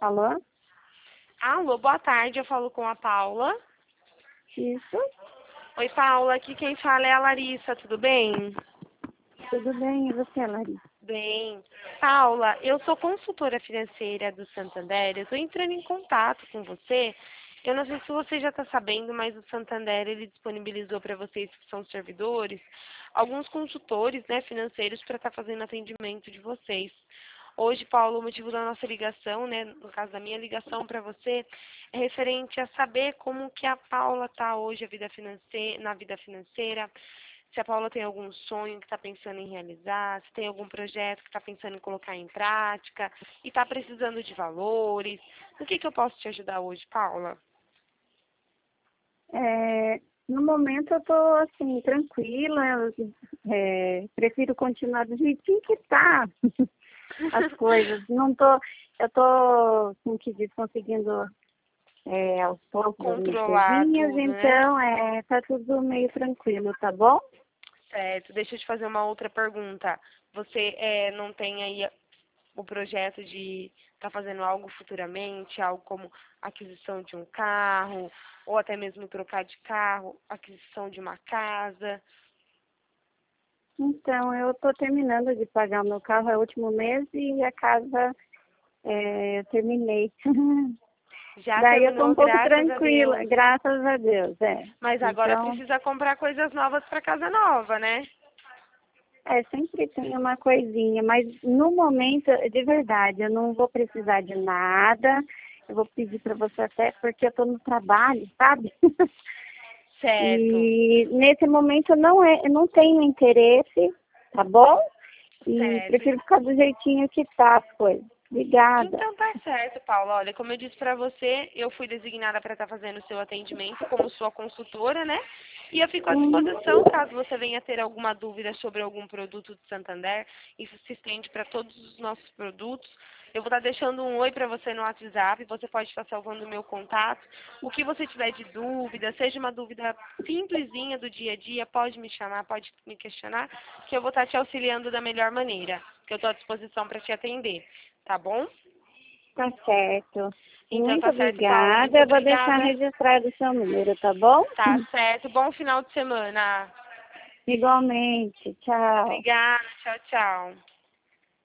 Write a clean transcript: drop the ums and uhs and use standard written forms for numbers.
Alô? Alô, boa tarde, eu falo com a Paula. Isso? Oi, Paula, aqui quem fala é a Larissa, tudo bem? Tudo bem? E você, Larissa? Bem. Paula, eu sou consultora financeira do Santander, eu estou entrando em contato com você. Eu não sei se você já está sabendo, mas o Santander, ele disponibilizou para vocês que são servidores, alguns consultores, né, financeiros para estar fazendo atendimento de vocês. Hoje, Paulo, o motivo da nossa ligação, né, no caso da minha ligação para você, é referente a saber como que a Paula está hoje na vida financeira, se a Paula tem algum sonho que está pensando em realizar, se tem algum projeto que está pensando em colocar em prática e está precisando de valores. No que eu posso te ajudar hoje, Paula? No momento eu tô assim, tranquila, prefiro continuar do jeitinho que tá as coisas. Não tô, eu tô, como que diz, conseguindo aos poucos as minhas Controlar coisinhas, tudo, né? então tá tudo meio tranquilo, tá bom? Certo. Deixa eu te fazer uma outra pergunta. Você não tem aí o projeto de estar fazendo algo futuramente, algo como aquisição de um carro, ou até mesmo trocar de carro, aquisição de uma casa? Então, eu tô terminando de pagar o meu carro, é o último mês, e a casa eu terminei. Já Daí eu tô terminou, um pouco graças a tranquila, Deus. graças a Deus, Mas agora Então, precisa comprar coisas novas para casa nova, né? sempre tem uma coisinha, mas no momento, de verdade, eu não vou precisar de nada. Eu vou pedir para você até porque eu tô no trabalho, sabe? Certo, E nesse momento eu não tenho interesse, tá bom? E certo. prefiro ficar do jeitinho que tá as coisas. Obrigada. Então tá certo, Paula. Olha, como eu disse pra você, eu fui designada para estar fazendo o seu atendimento como sua consultora, né? E eu fico à disposição caso você venha ter alguma dúvida sobre algum produto do Santander. Isso se estende para todos os nossos produtos. Eu vou estar deixando um oi para você no WhatsApp, você pode estar salvando o meu contato. O que você tiver de dúvida, seja uma dúvida simplesinha do dia a dia, pode me chamar, pode me questionar, que eu vou estar te auxiliando da melhor maneira, que eu estou à disposição para te atender. Tá bom? Tá certo. Então Muito tá certo, Paula. obrigada. Muito Eu vou deixar obrigada. registrado o seu número, tá bom? Tá certo. Bom final de semana. Igualmente. Tchau. Obrigada. Tchau, tchau.